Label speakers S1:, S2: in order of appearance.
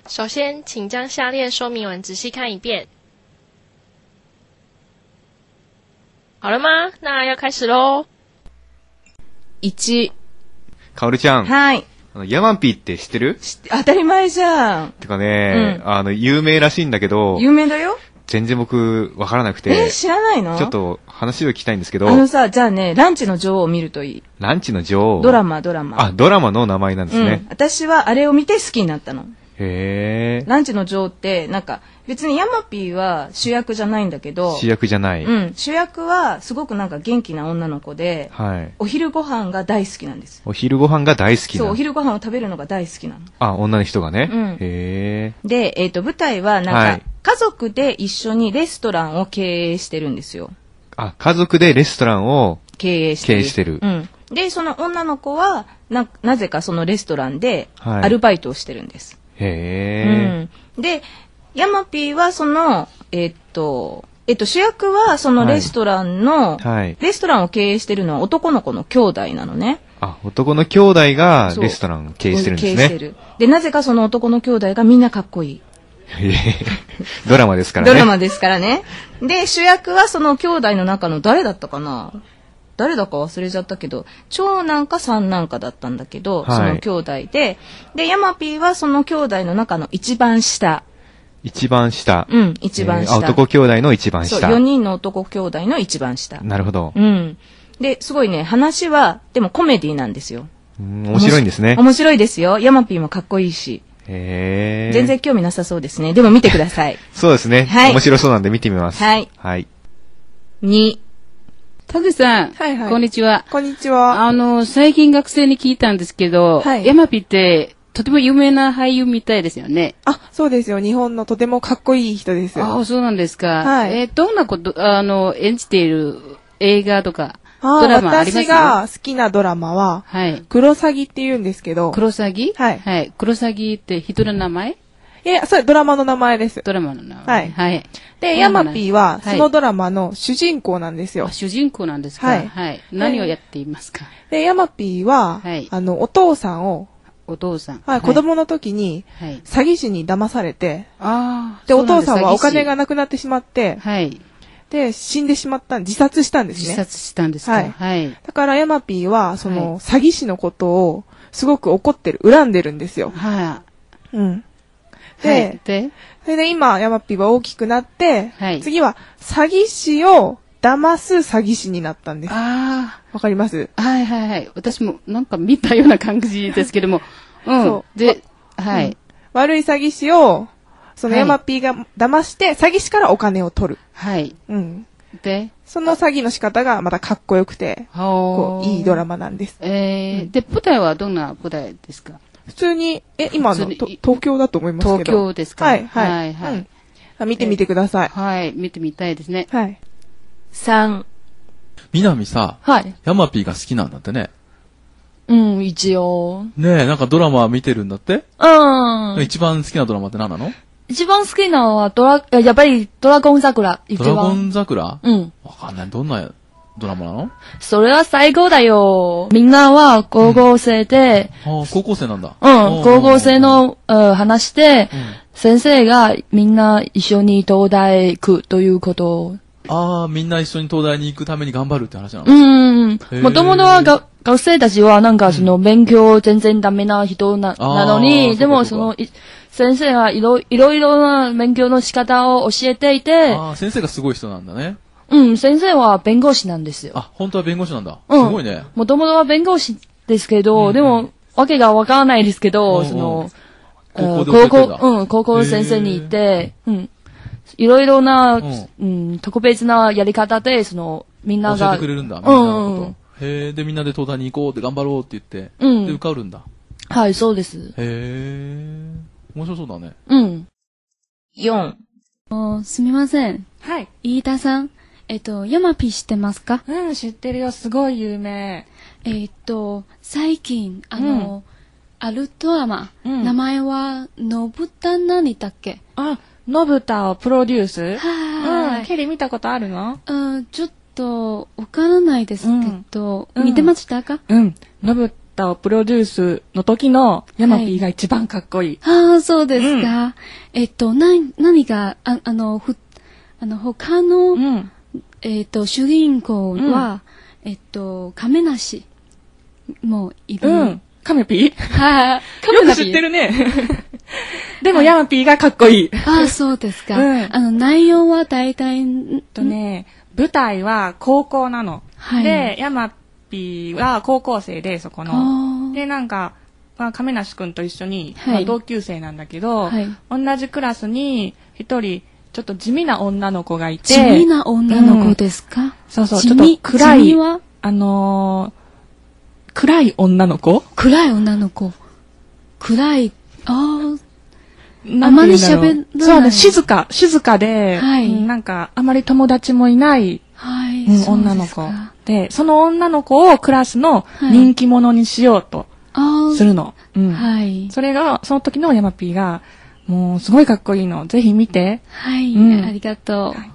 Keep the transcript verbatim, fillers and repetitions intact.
S1: 首先，请将下列说明文仔细看一遍。好了吗？那要开始喽。
S2: いち、
S3: かおるちゃん。
S2: はい。
S3: あのヤマピーって知ってる？
S2: 当たり前じゃん。
S3: てかね、うん、あの、有名らしいんだけど。
S2: 有名だよ。
S3: 全然僕、わからなくて。
S2: え、知らないの？
S3: ちょっと話を聞きたいんですけど。
S2: あのさ、じゃあね、ランチの女王を見るといい。
S3: ランチの女王？
S2: ドラマ、ドラマ。
S3: あ、ドラマの名前なんですね。
S2: うん、私はあれを見て好きになったの。
S3: へー。
S2: ランチの女王って、なんか、別にヤマピーは主役じゃないんだけど。
S3: 主役じゃない。
S2: うん。主役はすごくなんか元気な女の子で、はい。お昼ご飯が大好きなんです。
S3: お昼ご飯が大好きなの？
S2: そう、お昼ご飯を食べるのが大好きなの。
S3: あ、女の人がね。
S2: うん。
S3: へー。
S2: で、えっと、舞台はなんか、はい、家族で一緒にレストランを経営してるんですよ。
S3: あ、家族でレストランを
S2: 経営してる。
S3: 経営してる。
S2: うん。で、その女の子は、な、なぜかそのレストランでアルバイトをしてるんです。
S3: はい、へ
S2: ー。うん。で、ヤマピーはその、えっと、えっと、主役はそのレストランの、はい、レストランを経営してるのは男の子の兄弟なのね。
S3: あ、男の兄弟がレストランを経営してるんですね。経営してる。
S2: で、なぜかその男の兄弟がみんなかっこいい。
S3: ドラマですからね。
S2: ドラマですからね。で、主役はその兄弟の中の誰だったかな？誰だか忘れちゃったけど、長男か三男かだったんだけど、はい、その兄弟で、で、ヤマピーはその兄弟の中の一番下。
S3: 一番下。
S2: うん、一番下。
S3: えー、男兄弟の一番下。
S2: そう、よにんの男兄弟の一番下。
S3: なるほど。
S2: うん。で、すごいね、話は、でもコメディなんですよ。
S3: うん、面白いんですね。
S2: 面白いですよ。ヤマピーもかっこいいし。
S3: へー。
S2: 全然興味なさそうですね。でも見てください。
S3: そうですね。はい。面白そうなんで見てみます。
S2: はい。
S3: はい。
S2: に。
S4: 田口さん。
S5: はいはい。
S4: こんにちは。
S5: こんにちは。
S4: あの、最近学生に聞いたんですけど、はい。ヤマピーって、とても有名な俳優みたいですよね。
S5: あ、そうですよ。日本のとてもかっこいい人ですよ。
S4: ああ、そうなんですか。
S5: はい。
S4: えー、どんなこと、あの、演じている映画とか、ドラマありますか？
S5: 私が好きなドラマは、はい。クロサギって言うんですけど。
S4: クロサギ？
S5: はい。
S4: はい。クロサギって人の名前？
S5: いや、それドラマの名前です。
S4: ドラマの名前。
S5: はい。
S4: はい。
S5: で、ヤマピーは、そのドラマの主人公なんですよ。
S4: あ、主人公なんですか？はい。はい。何をやっていますか？
S5: で、ヤマピーは、はい。あの、お父さんを、
S4: お父さん。
S5: はい、子供の時に、はい。詐欺師に騙されて、
S4: ああ。
S5: で、お父さんはお金がなくなってしまって、
S4: はい。
S5: で、死んでしまった、自殺したんですね。
S4: 自殺したんですか？
S5: はい。はい。だから、ヤマピーは、その、詐欺師のことを、すごく怒ってる、恨んでるんですよ。
S4: はい。
S5: うん。で、で、それで今、ヤマピーは大きくなって、はい。次は、詐欺師を騙す詐欺師になったんです。
S4: ああ。
S5: わかります？
S4: はいはいはい。私もなんか見たような感じですけども。うん。そう。で、はい、うん。
S5: 悪い詐欺師を、そのヤマピーが騙して、詐欺師からお金を取る。
S4: はい。
S5: うん。
S4: で、
S5: その詐欺の仕方がまたかっこよくて、こう、いいドラマなんです。
S4: えー、うん、で、舞台はどんな舞台ですか？
S5: 普通に、え、今の東京だと思いますけど。
S4: 東京ですか？
S5: はい、はい。
S4: はい、はい。
S5: うん、見てみてください。
S4: はい、見てみたいですね。
S5: はい。
S2: さん。
S6: 南さ、
S2: はい。
S6: ヤマピーが好きなんだってね。
S2: うん、一応。
S6: ねえ、なんかドラマ見てるんだって？
S2: うん。
S6: 一番好きなドラマって何なの？
S2: 一番好きなのはドラ、やっぱりドラゴン桜。
S6: ドラゴン桜？
S2: うん。
S6: わかんない。どんなドラマなの？
S2: それは最高だよ。みんなは高校生で。
S6: うん、ああ、高校生なんだ。
S2: うん、高校生の、うん、話で、うん、先生がみんな一緒に東大行くということを。
S6: ああ、みんな一緒に東大に行くために頑張るって話なの？
S2: うん。もともとはが学生たちはなんかその勉強全然ダメな人な、うん、なのに、でもその、先生はいろいろいろな勉強の仕方を教えていて。
S6: ああ、先生がすごい人なんだね。
S2: うん、先生は弁護士なんですよ。
S6: あ、本当は弁護士なんだ。
S2: うん、
S6: すごいね。
S2: もともとは弁護士ですけど、うん、でも、わけがわからないですけど、うん、その、
S6: 高校で
S2: 高校、うん、高校先生に行って、うん、いろいろな、うん、うん、特別なやり方で、その、みんなが。
S6: 教えてくれるんだ、みんなのこと。へえ、で、みんなで東大に行こうって頑張ろうって言って、うん、で、受かるんだ。
S2: はい、そうです。
S6: へえ、面白そうだね。
S2: うん。よん。
S7: お、すみません。
S8: はい。
S7: 飯田さん。えっと、ヤマピー知ってますか？
S8: うん、知ってるよ。すごい有名。
S7: えっと、最近、あの、うん、あるドラマ、うん、名前は、のぶた何だっけ？
S8: あ、のぶたをプロデュース？
S7: はい。
S8: うん、ケリー見たことあるの？
S7: うん、ちょっと、わからないですけど、うん、見てましたか？
S8: うん。のぶタをプロデュースの時のヤマピーが一番かっこいい。
S7: はい、ああ、そうですか。うん、えっと、な、何が、あ、あの、ふ、あの、他の、うん、えっと、主人公は、うん、えっと、亀梨もいる。
S8: うん。カメピー
S7: はい。
S8: よく知ってるね。でも、ヤマピーがかっこいい。
S7: ああ、そうですか。うん、あの、内容は大体、
S8: とね、舞台は高校なの。はい、で、ヤマピーは高校生で、そこの。で、なんか、まあ、亀梨くんと一緒に、はい、まあ、同級生なんだけど、はい、同じクラスに一人、ちょっと地味な女の子がいて。
S7: 地味な女の子ですか、うん、
S8: そうそう、ちょっと暗い、あのー、暗い女の子
S7: 暗い女の子。暗い、ああ。あまり喋らない。
S8: そうね、静か、静かで、はい、なんか、あまり友達もいない、はい、うん、女の子。で、その女の子をクラスの人気者にしようと、するの。うん。はい。それが、その時のヤマピーが、もう、すごいかっこいいの。ぜひ見て。
S7: はい、うん、ありがとう。はい